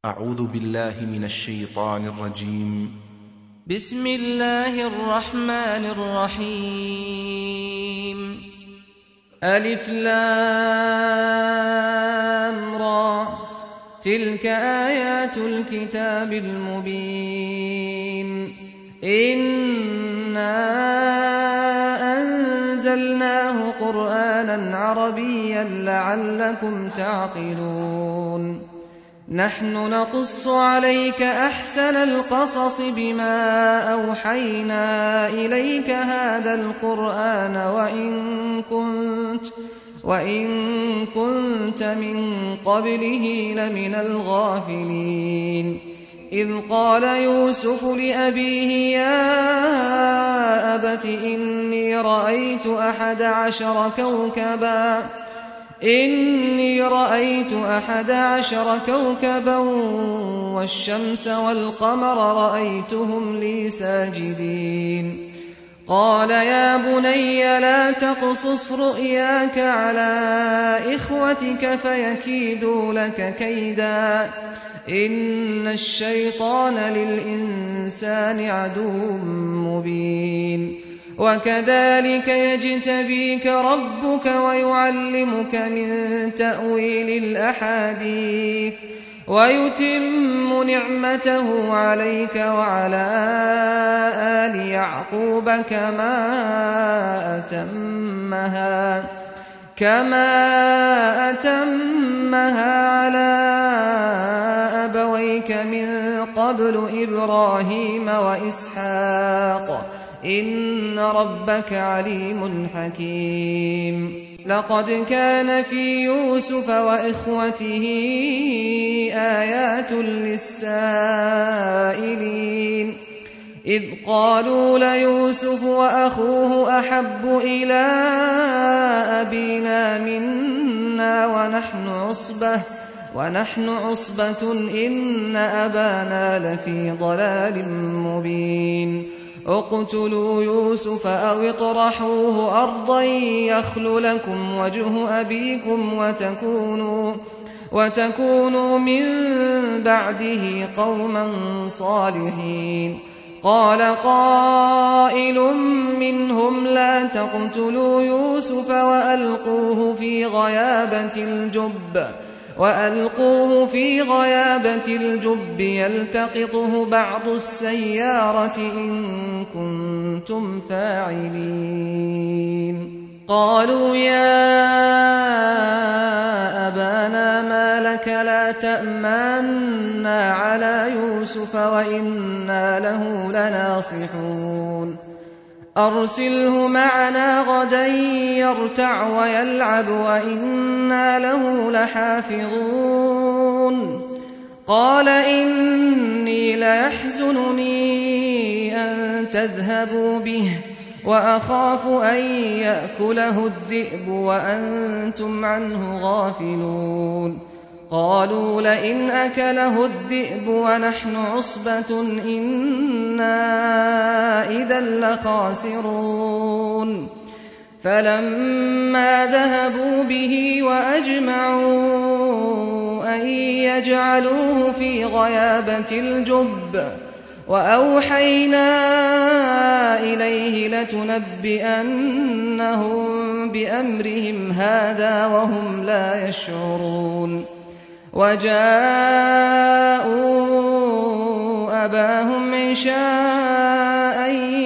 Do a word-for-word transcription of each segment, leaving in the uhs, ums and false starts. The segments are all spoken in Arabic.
أعوذ بالله من الشيطان الرجيم. بسم الله الرحمن الرحيم. ألف لام را، تلك آيات الكتاب المبين. إنا أنزلناه قرآنا عربيا لعلكم تعقلون. نحن نقص عليك أحسن القصص بما أوحينا إليك هذا القرآن وإن كنت, وإن كنت من قبله لمن الغافلين. إذ قال يوسف لأبيه يا أبت إني رأيت أحد عشر كوكبا إني رأيت أحد عشر كوكبا والشمس والقمر رأيتهم لي ساجدين. قال يا بني لا تقصص رؤياك على إخوتك فيكيدوا لك كيدا إن الشيطان للإنسان عدو مبين. وكذلك يجتبيك ربك ويعلمك من تأويل الأحاديث ويتم نعمته عليك وعلى آل يعقوب كما أتمها كما أتمها على أبويك من قبل إبراهيم وإسحاق إن ربك عليم حكيم. لقد كان في يوسف وإخوته آيات للسائلين إذ قالوا ليوسف وأخوه أحب إلى أبينا منا ونحن عصبة ونحن عصبة إن أبانا لفي ضلال مبين. اقتلوا يوسف أو اطرحوه أرضا يخل لكم وجه أبيكم وتكونوا, وتكونوا من بعده قوما صالحين. قال قائل منهم لا تقتلوا يوسف وألقوه في غيابة الجب وألقوه في غيابة الجب يلتقطه بعض السيارة إن كنتم فاعلين. قالوا يا أبانا ما لك لا تأمنا على يوسف وإنا له لناصحون. أرسله معنا غدا يرتع ويلعب وإنا له لحافظون. قال إني ليحزنني أن تذهبوا به وأخاف أن يأكله الذئب وأنتم عنه غافلون. قالوا لئن أكله الذئب ونحن عصبة إنا إذا لخاسرون. فلما ذهبوا به وأجمعوا أن يجعلوه في غيابة الجب وأوحينا إليه لتنبئنهم بأمرهم هذا وهم لا يشعرون. وجاءوا أباهم عشاء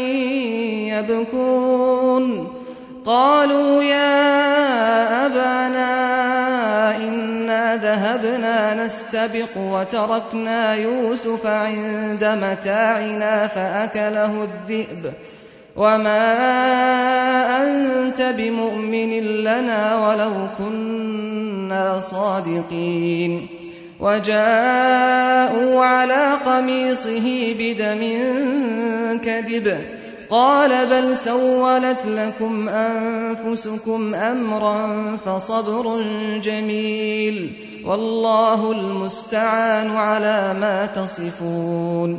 يبكون. قالوا يا أبانا إنا ذهبنا نستبق وتركنا يوسف عند متاعنا فأكله الذئب وما أنت بمؤمن لنا ولو كنا صادقين. وجاءوا على قميصه بدم كذب قال بل سولت لكم أنفسكم أمرا فصبر جميل والله المستعان على ما تصفون.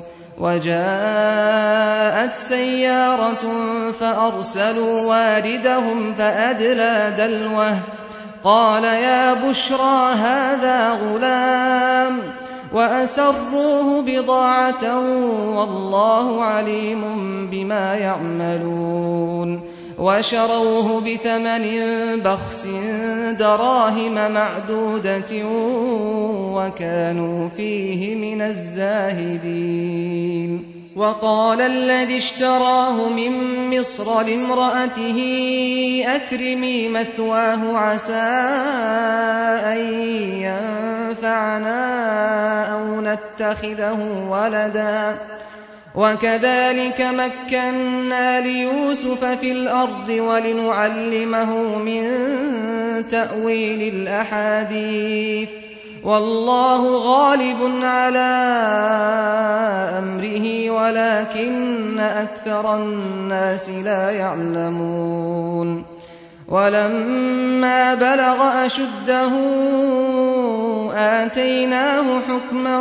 وجاءت سيارة فأرسلوا واردهم فأدلى دلوه قال يا بشرى هذا غلام وأسروه بضاعة والله عليم بما يعملون وشروه بثمن بخس دراهم معدودة وكانوا فيه من الزاهدين وقال الذي اشتراه من مصر لامرأته أكرمي مثواه عسى أن ينفعنا أو نتخذه ولدا وكذلك مكنا ليوسف في الأرض ولنعلمه من تأويل الأحاديث والله غالب على أمره ولكن أكثر الناس لا يعلمون ولما بلغ أشده آتيناه حكما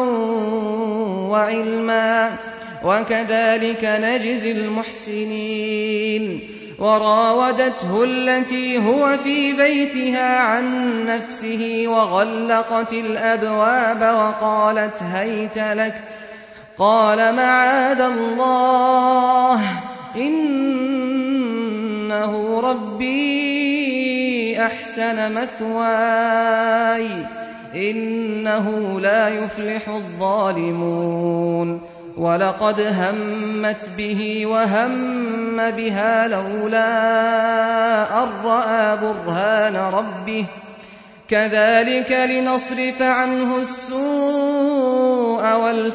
وعلما وكذلك نجزي المحسنين وراودته التي هو في بيتها عن نفسه وغلقت الأبواب وقالت هيت لك قال معاذ الله إنه ربي أحسن مثواي إنه لا يفلح الظالمون ولقد همت به وهم بها لولا أن رأى برهان ربه كذلك لنصرف عنه السوء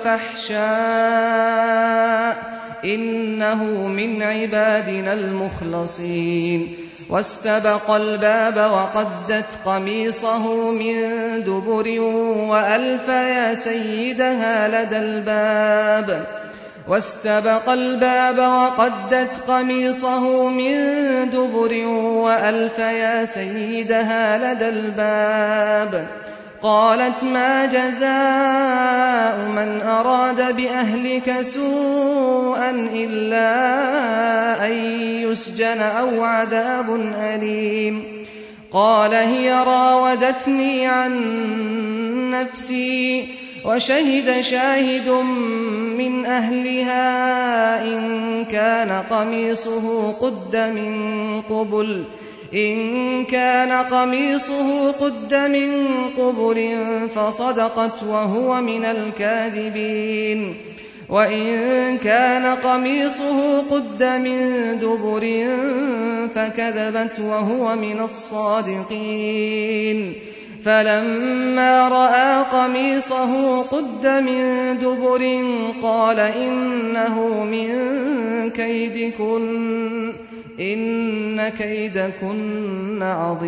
والفحشاء إنه من عبادنا المخلصين واستبق الباب وقدت قميصه من دبر وألف يا سيدها لدى الباب واستبق الباب وقدت قميصه من دبر وألف يا سيدها لدى الباب قالت ما جزاء من أراد بأهلك سوءا إلا أن يسجن أو عذاب أليم قال هي راودتني عن نفسي وشهد شاهد من أهلها إن كان قميصه قد من قبل إن كان قميصه قد من قبل فصدقت وهو من الكاذبين وإن كان قميصه قد من دبر فكذبت وهو من الصادقين فلما رأى قميصه قد من دبر قال إنه من كيدكن إن كيدكن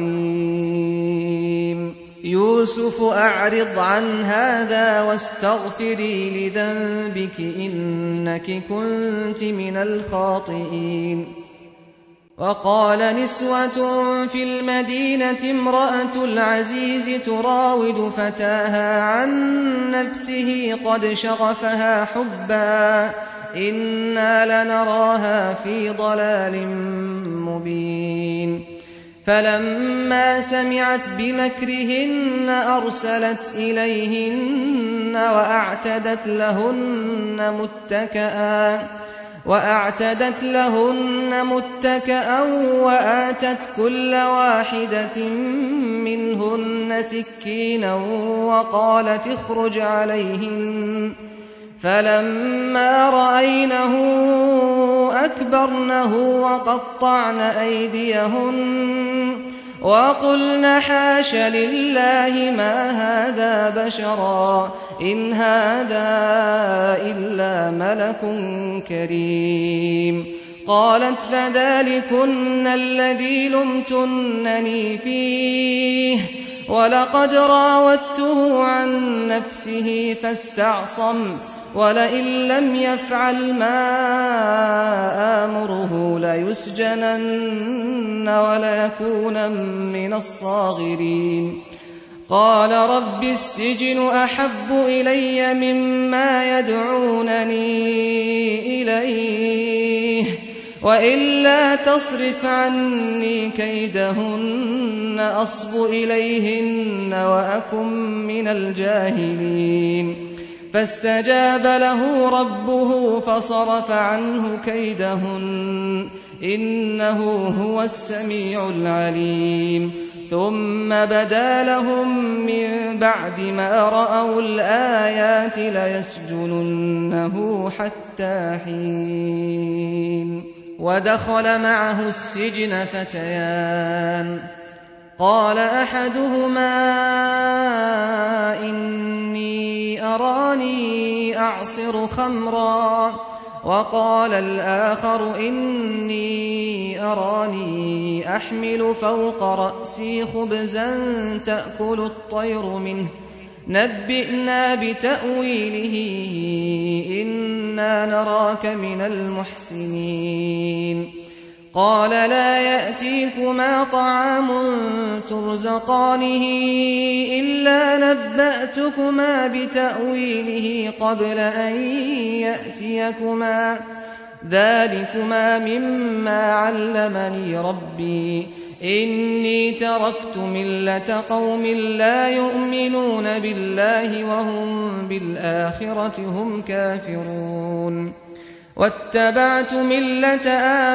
عظيم يوسف أعرض عن هذا واستغفري لذنبك إنك كنت من الخاطئين وقال نسوة في المدينة امرأة العزيز تراود فتاها عن نفسه قد شغفها حبا إنا لنراها في ضلال مبين فلما سمعت بمكرهن أرسلت إليهن وأعتدت لهن متكئا وأعتدت لهن متكئا وآتت كل واحدة منهن سكينا وقالت اخرج عليهن فلما رأينه أكبرنه وقطعن أيديهن وقلن حاش لله ما هذا بشرا إن هذا إلا ملك كريم قالت فذلكن الذي لمتنني فيه ولقد راودته عن نفسه فاستعصم ولئن لم يفعل ما آمره ليسجنن وليكون من الصاغرين قال رب السجن أحب إلي مما يدعونني إليه وإلا تصرف عني كيدهن أصب إليهن وأكن من الجاهلين فاستجاب له ربه فصرف عنه كيدهن إنه هو السميع العليم ثم بدا لهم من بعد ما رأوا الآيات ليسجننه حتى حين ودخل معه السجن فتيان قال أحدهما إني أراني أعصر خمرا وقال الآخر إني أراني أحمل فوق رأسي خبزا تأكل الطير منه نبئنا بتأويله إنا نراك من المحسنين قال لا يأتيكما طعام ترزقانه إلا نبأتكما بتأويله قبل أن يأتيكما ذلكما مما علمني ربي إني تركت ملة قوم لا يؤمنون بالله وهم بالآخرة هم كافرون واتبعت ملة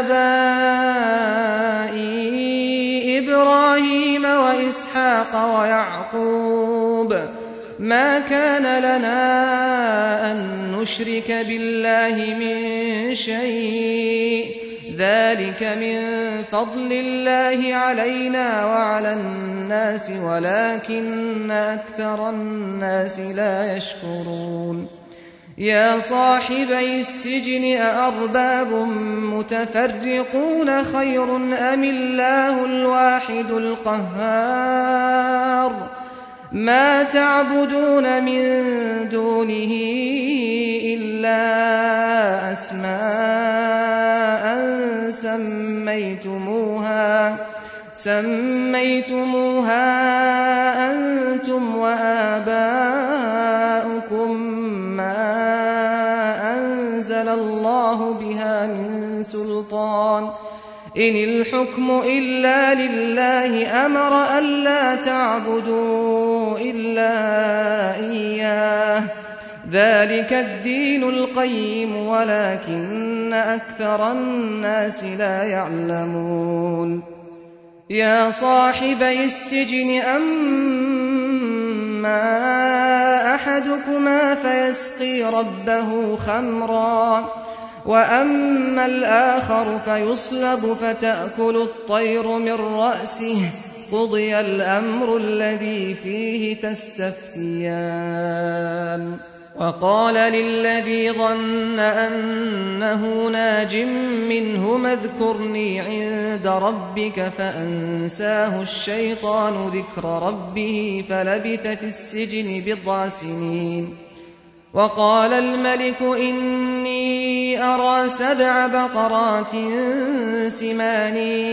آبائي إبراهيم وإسحاق ويعقوب ما كان لنا أن نشرك بالله من شيء ذلك من فضل الله علينا وعلى الناس ولكن أكثر الناس لا يشكرون يا صاحبي السجن أأرباب متفرقون خير أم الله الواحد القهار ما تعبدون من دونه إلا أسماء سميتموها سميتموها أنتم وآباؤكم ما أنزل الله بها من سلطان إن الحكم إلا لله أمر ألا تعبدوا إلا إياه ذلك الدين القيم ولكن أكثر الناس لا يعلمون يا صاحبي السجن أما أحدكما فيسقي ربه خمرا وأما الآخر فيصلب فتأكل الطير من رأسه قضي الأمر الذي فيه تستفتيان وقال للذي ظن أنه ناج منهما اذكرني عند ربك فأنساه الشيطان ذكر ربه فلبث في السجن بضع سنين وقال الملك إني أرى سبع بقرات سمان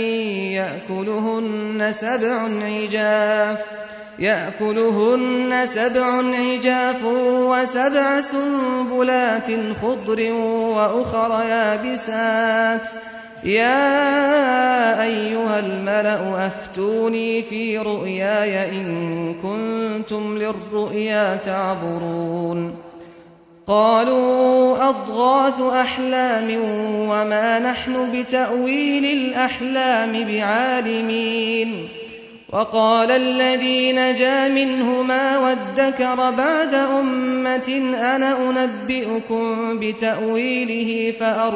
يأكلهن سبع عجاف يأكلهن سبع عجاف وسبع سنبلات خضر وأخر يابسات يا أيها الملأ أفتوني في رؤياي إن كنتم للرؤيا تعبرون قالوا أضغاث أحلام وما نحن بتأويل الأحلام بعالمين وقال الذي نجا منهما وادكر بعد أمة أنا أنبئكم بتأويله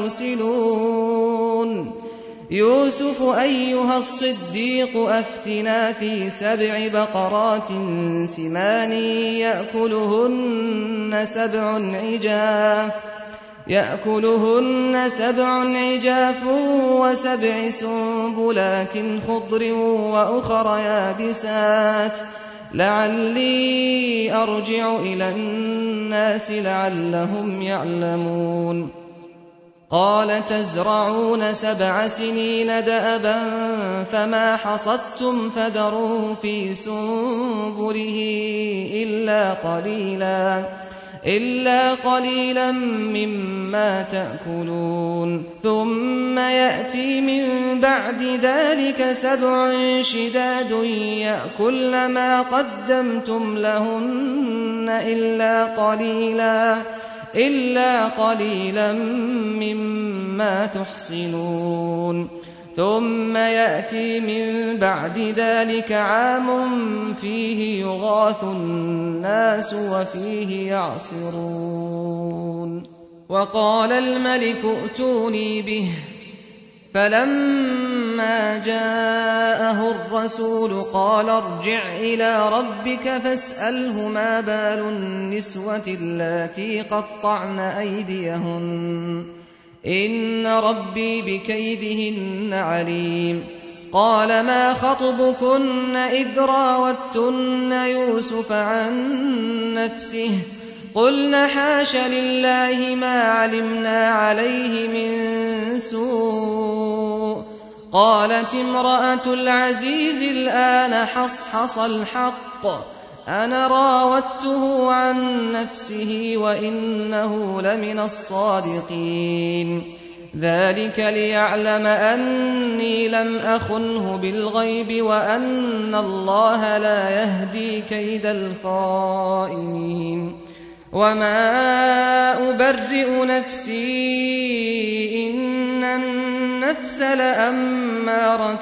فأرسلون يوسف أيها الصديق أفتنا في سبع بقرات سمان يأكلهن سبع عجاف يأكلهن سبع عجاف وسبع سنبلات خضر وأخر يابسات لعلي أرجع إلى الناس لعلهم يعلمون قال تزرعون سبع سنين دأبا فما حصدتم فذروه في سنبله إلا قليلا إلا قليلا مما تأكلون ثم يأتي من بعد ذلك سبع شداد يأكلن ما قدمتم لهن إلا قليلا إلا قليلا مما تحصنون ثم يأتي من بعد ذلك عام فيه يغاث الناس وفيه يعصرون وقال الملك ائتوني به فلما جاءه الرسول قال ارجع إلى ربك فاسأله ما بال النسوة اللاتي قطعن أيديهن إن ربي بكيدهن عليم قال ما خطبكن إذ راوتن يوسف عن نفسه قلن حاش لله ما علمنا عليه من سوء قالت امرأة العزيز الآن حصحص الحق أنا راودته عن نفسه وإنه لمن الصادقين ذلك ليعلم أني لم أخنه بالغيب وأن الله لا يهدي كيد الخائنين وما أبرئ نفسي إن النفس لأمارة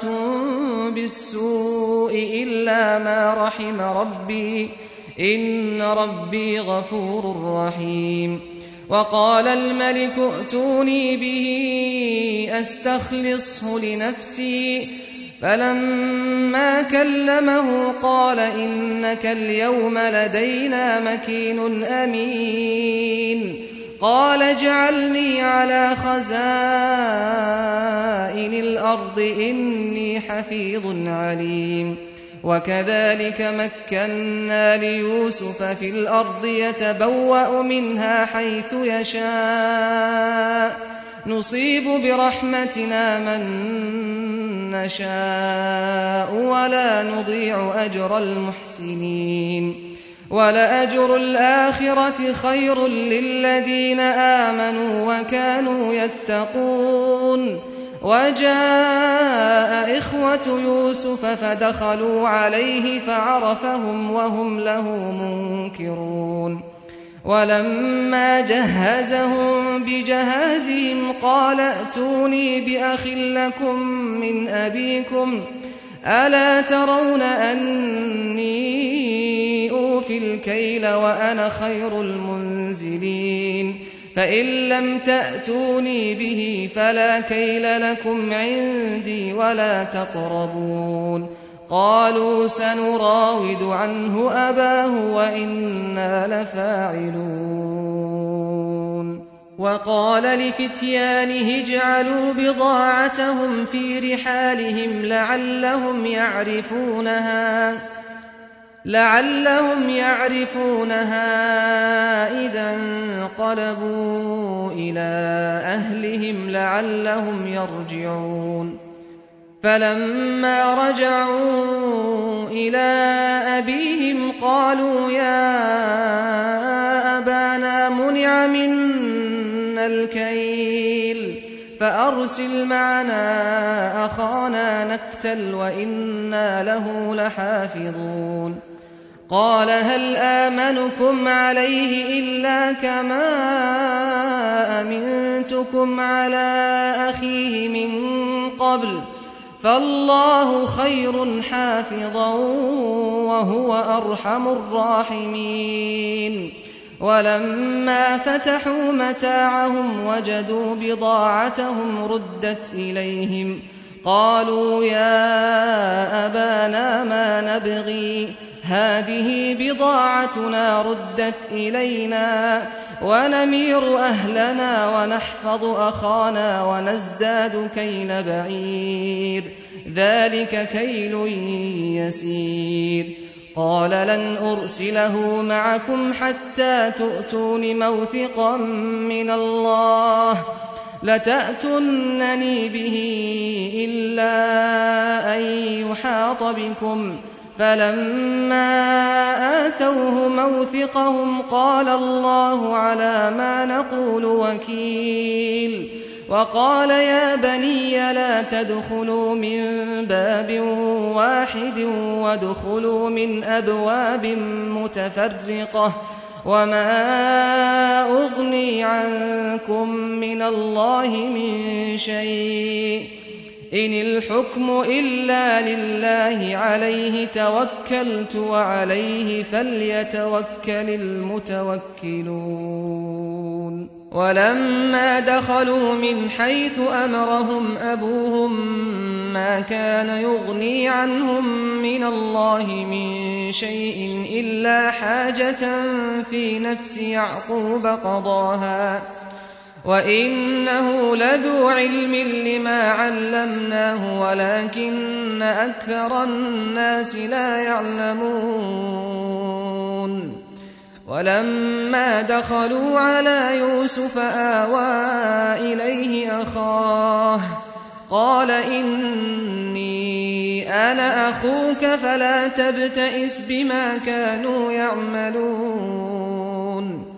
بالسوء إلا ما رحم ربي إن ربي غفور رحيم وقال الملك ائتوني به أستخلصه لنفسي فلما كلمه قال إنك اليوم لدينا مكين أمين قال اجعلني على خزائن الأرض إني حفيظ عليم وكذلك مكنا ليوسف في الأرض يتبوأ منها حيث يشاء نصيب برحمتنا من نشاء ولا نضيع أجر المحسنين ولأجر الآخرة خير للذين آمنوا وكانوا يتقون وجاء إخوة يوسف فدخلوا عليه فعرفهم وهم له منكرون ولما جهزهم بجهازهم قال ائتوني بأخ لكم من أبيكم ألا ترون أني أوفي الكيل وأنا خير المنزلين فإن لم تأتوني به فلا كيل لكم عندي ولا تقربون قالوا سنراود عنه أباه وإنا لفاعلون وقال لفتيانه اجعلوا بضاعتهم في رحالهم لعلهم يعرفونها لعلهم يعرفونها إذا انقلبوا إلى أهلهم لعلهم يرجعون فلما رجعوا إلى أبيهم قالوا يا أبانا منع منا الكيل فأرسل معنا أخانا نكتل وإنا له لحافظون قال هل آمنكم عليه إلا كما أمنتكم على أخيه من قبل فالله خير حافظا وهو أرحم الراحمين ولما فتحوا متاعهم وجدوا بضاعتهم ردت إليهم قالوا يا أبانا ما نبغي هذه بضاعتنا ردت إلينا ونمير أهلنا ونحفظ أخانا ونزداد كيل بعير ذلك كيل يسير قال لن أرسله معكم حتى تؤتون موثقا من الله لتأتونني به إلا أن يحاط بكم فلما آتوه موثقهم قال الله على ما نقول وكيل وقال يا بني لا تدخلوا من باب واحد وادخلوا من أبواب متفرقة وما أغني عنكم من الله من شيء إن الحكم إلا لله عليه توكلت وعليه فليتوكل المتوكلون ولما دخلوا من حيث أمرهم أبوهم ما كان يغني عنهم من الله من شيء إلا حاجة في نفس يعقوب قضاها وإنه لذو علم لما علمناه ولكن أكثر الناس لا يعلمون ولما دخلوا على يوسف آوى إليه أخاه قال إني أنا أخوك فلا تبتئس بما كانوا يعملون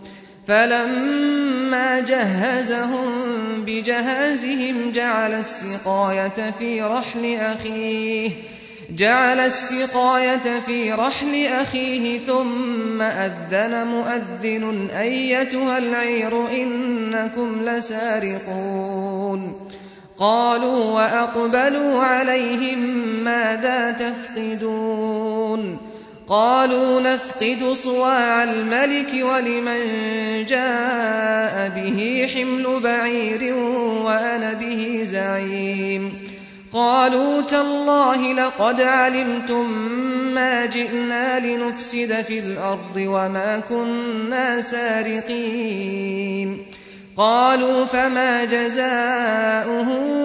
فلما جهزهم بجهازهم جعل السقاية في رحل أخيه جعل السقاية في رحل أخيه ثم أذن مؤذن أيتها العير إنكم لسارقون قالوا وأقبلوا عليهم ماذا تفقدون قالوا نفقد صواع الملك ولمن جاء به حمل بعير وأنا به زعيم قالوا تالله لقد علمتم ما جئنا لنفسد في الأرض وما كنا سارقين قالوا فما جزاؤه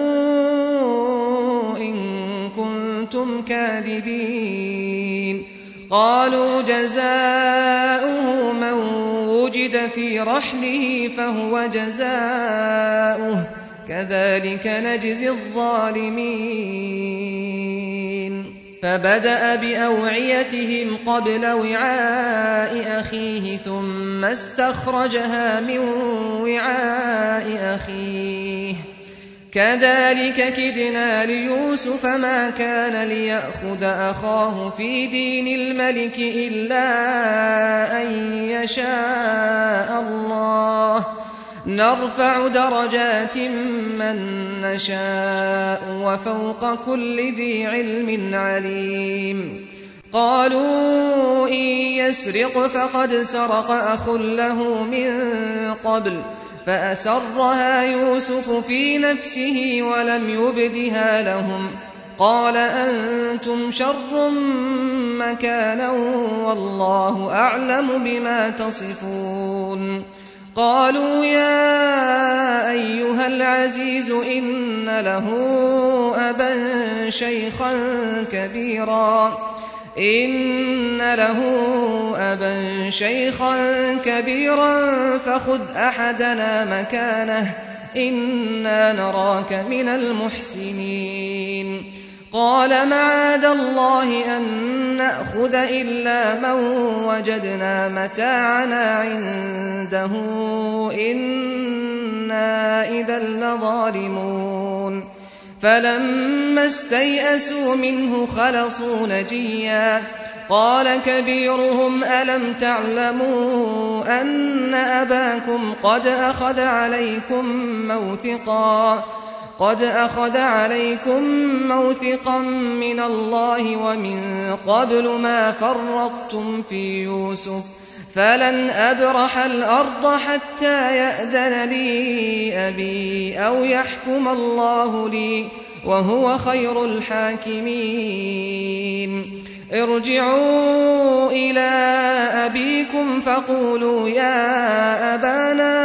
إن كنتم كاذبين قالوا جزاؤه من وجد في رحله فهو جزاؤه كذلك نجزي الظالمين فبدأ بأوعيتهم قبل وعاء أخيه ثم استخرجها من وعاء أخيه كذلك كدنا ليوسف ما كان ليأخذ أخاه في دين الملك إلا أن يشاء الله نرفع درجات من نشاء وفوق كل ذي علم عليم قالوا إن يسرق فقد سرق أخ له من قبل فأسرها يوسف في نفسه ولم يبدها لهم قال أنتم شر مكانا والله أعلم بما تصفون قالوا يا أيها العزيز إن له أبا شيخا كبيرا إن له أبا شيخا كبيرا فخذ أحدنا مكانه إنا نراك من المحسنين قال معاذ الله أن نأخذ إلا من وجدنا متاعنا عنده إنا إذا لظالمون فلما استيئسوا منه خلصوا نجيا قال كبيرهم ألم تعلموا أن أباكم قد أخذ عليكم موثقا قد أخذ عليكم موثقا من الله ومن قبل ما فرطتم في يوسف فلن أبرح الأرض حتى يأذن لي أبي أو يحكم الله لي وهو خير الحاكمين ارجعوا إلى أبيكم فقولوا يا أبانا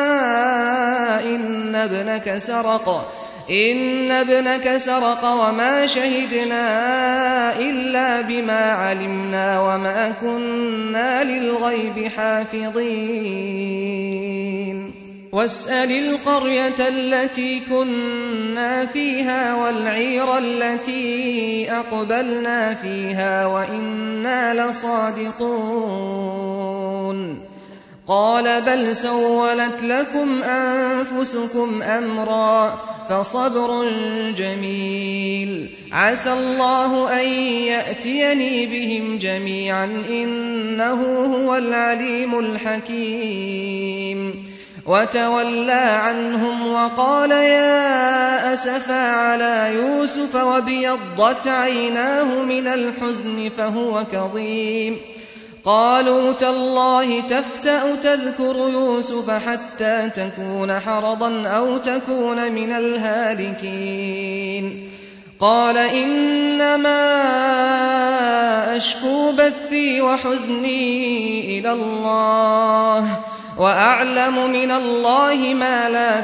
إن ابنك سرق إن ابنك سرق وما شهدنا إلا بما علمنا وما كنا للغيب حافظين واسأل القرية التي كنا فيها والعير التي أقبلنا فيها وإنا لصادقون قال بل سولت لكم أنفسكم أمرا فصبر جميل عسى الله أن يأتيني بهم جميعا إنه هو العليم الحكيم وتولى عنهم وقال يا أسفا على يوسف وابيضت عيناه من الحزن فهو كظيم قالوا تالله تفتأ تذكر يوسف حتى تكون حرضا أو تكون من الهالكين قال إنما أشكو بثي وحزني إلى الله وأعلم من الله ما لا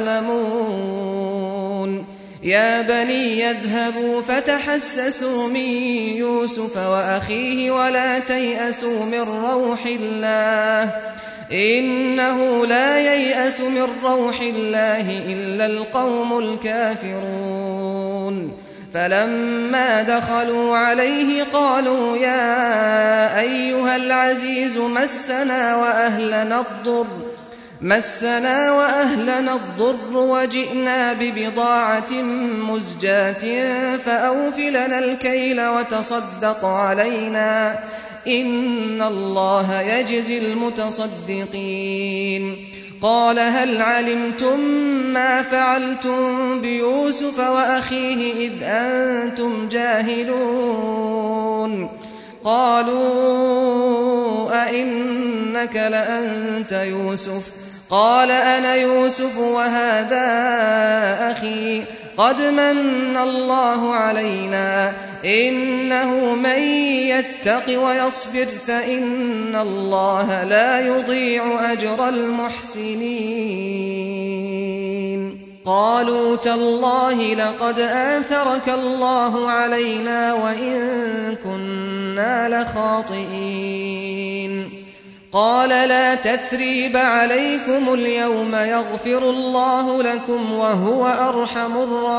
تعلمون يا بني يذهبوا فتحسسوا من يوسف وأخيه ولا تيأسوا من روح الله إنه لا ييأس من روح الله إلا القوم الكافرون فلما دخلوا عليه قالوا يا أيها العزيز مسنا وأهلنا الضر مسنا وأهلنا الضر وجئنا ببضاعة مزجاة فأوف لنا الكيل وتصدق علينا إن الله يجزي المتصدقين قال هل علمتم ما فعلتم بيوسف وأخيه إذ أنتم جاهلون قالوا أئنك لأنت يوسف قال أنا يوسف وهذا أخي قد من الله علينا إنه من يتق ويصبر فإن الله لا يضيع أجر المحسنين قالوا تالله لقد آثرك الله علينا وإن كنا لخاطئين قال لا تثريب عليكم اليوم يغفر الله لكم وهو أرحم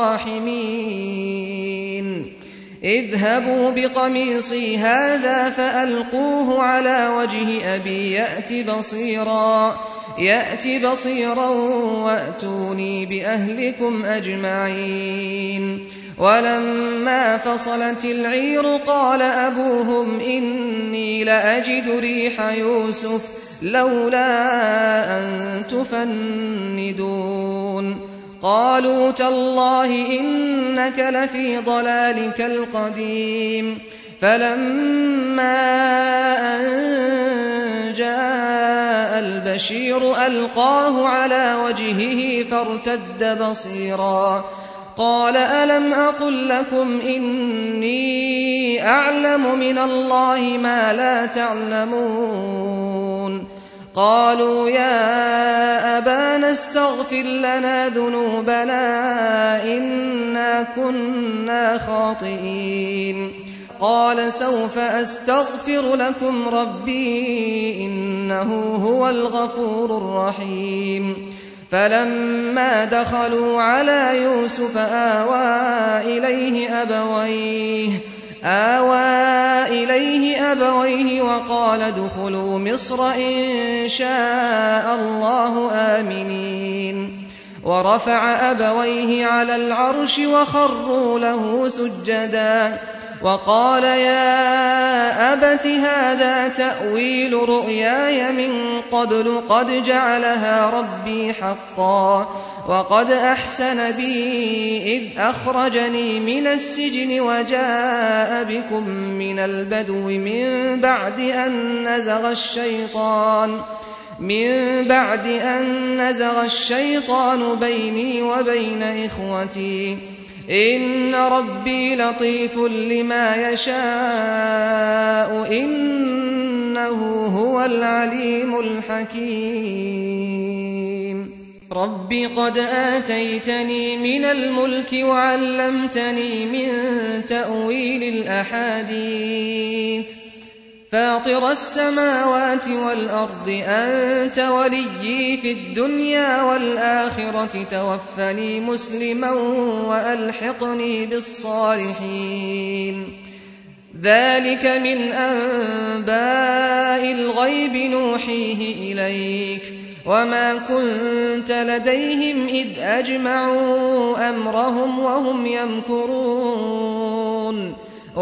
الراحمين اذهبوا بقميصي هذا فألقوه على وجه أبي يأت بصيرا يأت بصيرا وأتوني بأهلكم أجمعين ولما فصلت العير قال أبوهم إني لأجد ريح يوسف لولا أن تفندون قالوا تالله إنك لفي ضلالك القديم فلما أن جاء البشير ألقاه على وجهه فارتد بصيرا قال ألم أقل لكم إني أعلم من الله ما لا تعلمون قالوا يا أبانا استغفر لنا ذنوبنا إنا كنا خاطئين قال سوف أستغفر لكم ربي إنه هو الغفور الرحيم فلما دخلوا على يوسف آوى إليه أبويه آوى إليه أبويه وقال ادخلوا مصر إن شاء الله آمنين ورفع أبويه على العرش وخروا له سجدا وقال يا أبت هذا تأويل رؤياي من قبل قد جعلها ربي حقا وقد أحسن بي إذ أخرجني من السجن وجاء بكم من البدو من بعد أن نزغ الشيطان من بعد أن نزغ الشيطان بيني وبين إخوتي إن ربي لطيف لما يشاء إنه هو العليم الحكيم رب قد آتيتني من الملك وعلمتني من تأويل الأحاديث فاطر السماوات والأرض أنت وليي في الدنيا والآخرة توفني مسلما وألحقني بالصالحين ذلك من أنباء الغيب نوحيه إليك وما كنت لديهم إذ أجمعوا أمرهم وهم يمكرون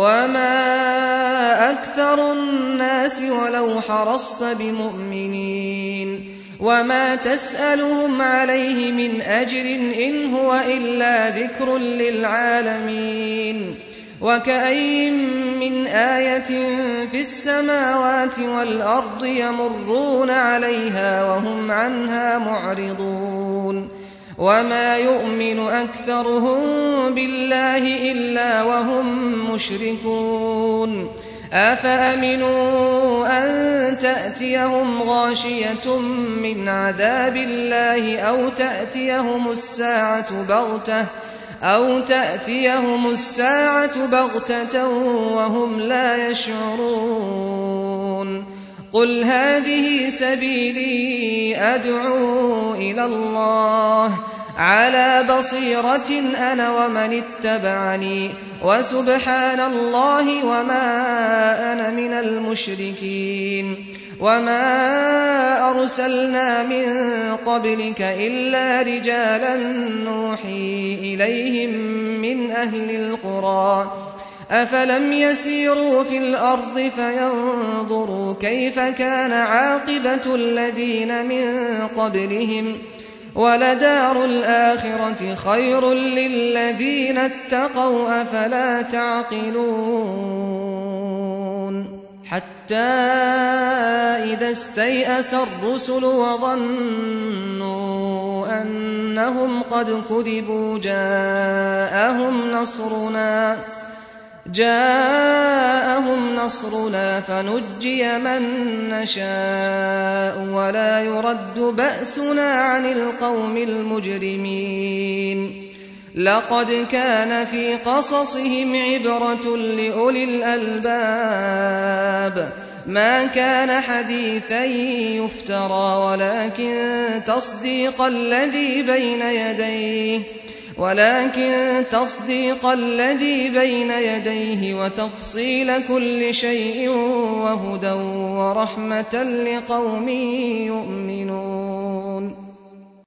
وما أكثر الناس ولو حرصت بمؤمنين وما تسألهم عليه من أجر إن هو إلا ذكر للعالمين وكأي من آية في السماوات والأرض يمرون عليها وهم عنها معرضون وما يؤمن أكثرهم بالله إلا وهم مشركون أفأمنوا أن تأتيهم غاشية من عذاب الله أو تأتيهم الساعة بغتة أو تأتيهم الساعة بغتة وهم لا يشعرون قل هذه سبيلي أدعو إلى الله على بصيرة أنا ومن اتبعني وسبحان الله وما أنا من المشركين وما أرسلنا من قبلك إلا رجالا نوحي إليهم من أهل القرى أفلم يسيروا في الأرض فينظروا كيف كان عاقبة الذين من قبلهم ولدار الآخرة خير للذين اتقوا أفلا تعقلون حتى إذا استيأس الرسل وظنوا أنهم قد كذبوا جاءهم نصرنا جاءهم نصرنا فنجي من نشاء ولا يرد بأسنا عن القوم المجرمين لقد كان في قصصهم عبرة لأولي الألباب ما كان حديثا يفترى ولكن تصديق الذي بين يديه ولكن تصديق الذي بين يديه وتفصيل كل شيء وهدى ورحمة لقوم يؤمنون